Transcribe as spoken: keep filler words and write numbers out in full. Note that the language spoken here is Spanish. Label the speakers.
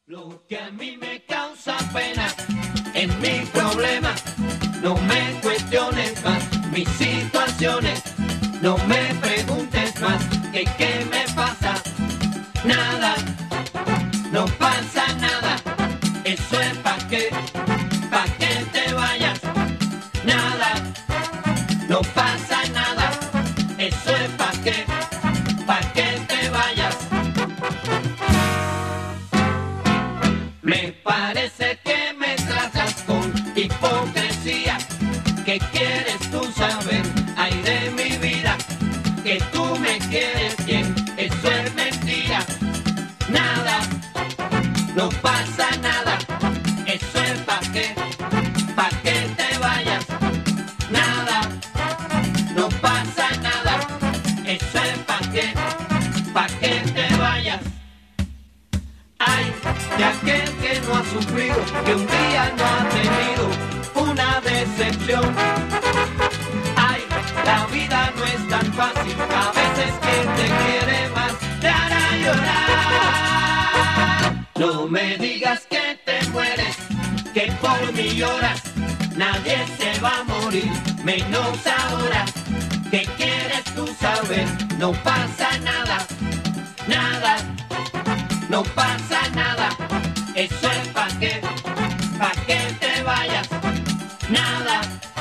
Speaker 1: Lo que a mí me causa pena es mi problema. No me cuestiones más mis situaciones. No me preguntes más que qué me pasa. Nada, no pasa nada. Eso es pa' qué, pa' que te vayas. Nada, no pasa nada. Eso es pa' qué, pa' que te vayas. Me parece que me tratas con hipocresía. ¿Qué quieres tú saber? Ay, de mi vida, que tú me quieres bien, eso es mentira. Nada, no pasa nada, eso es pa' qué, pa' que te vayas. Nada, no pasa nada, eso es pa' qué, pa' que te vayas. Ay, de aquel que no ha sufrido, que un día no ha tenido una decepción. Ay, la vida no es tan fácil, a veces quien te quiere más te hará llorar. No me digas que te mueres, que por mí lloras, nadie se va a morir, menos ahora. ¿Qué quieres tú saber? No pasa nada, nada. No pasa nada, eso es pa' qué, pa' que te vayas. Nada.